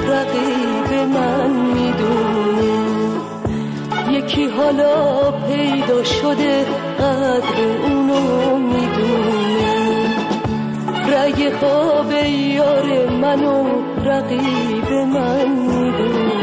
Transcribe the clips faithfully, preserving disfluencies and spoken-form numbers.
رقیب من میدونه، یکی حالا پیدا شده قدر اونو میدونه، رگ خواب یار منو رقیب من میدونه.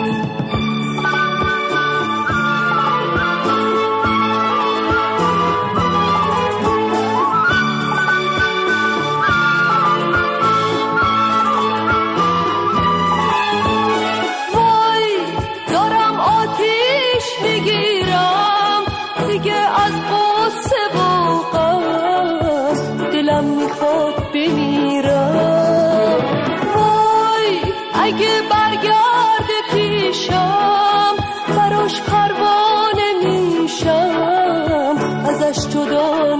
جدا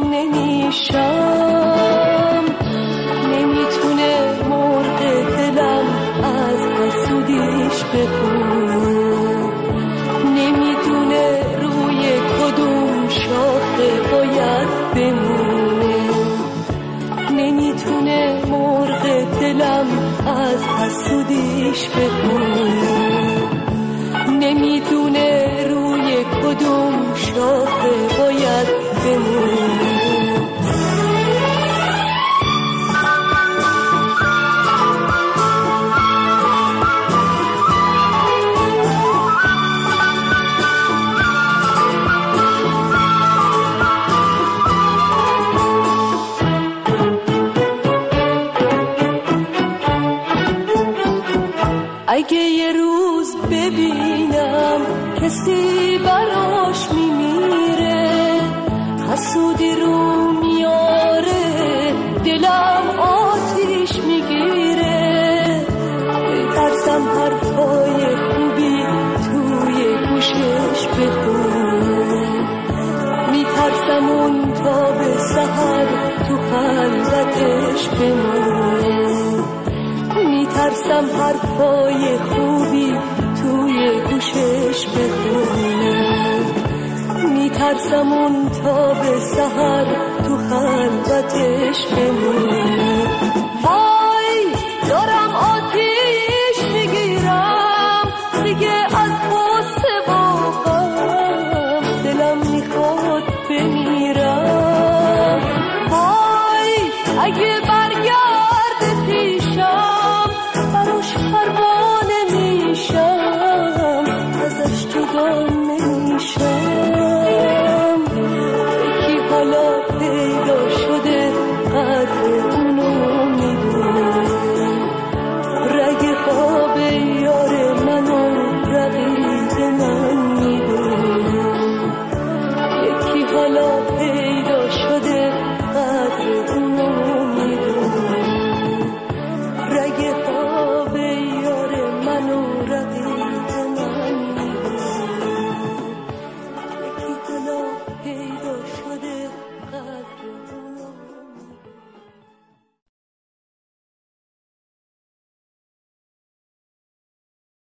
نمیشم، نمیتونه مرغ دلم از حسودیش بخونه، نمیدونه روی کدوم شاخه باید بمونه، نمیتونه مرغ دلم از حسودیش بخونه، نمیدونه روی کدوم شاخه باید بمونه. اگه یه روز ببینم کسی براش میمیره، حسودی رو میاره، دلم آتیش میگیره، میترسم حرفای خوبی توی گوشش بخونه، میترسم اون تا به سحر تو خلوتش بمونه، میترسم حرفای خوبی توی گوشش بخونه، میترسم اون تا به سحر تو خلوتش بمونه. وای دارم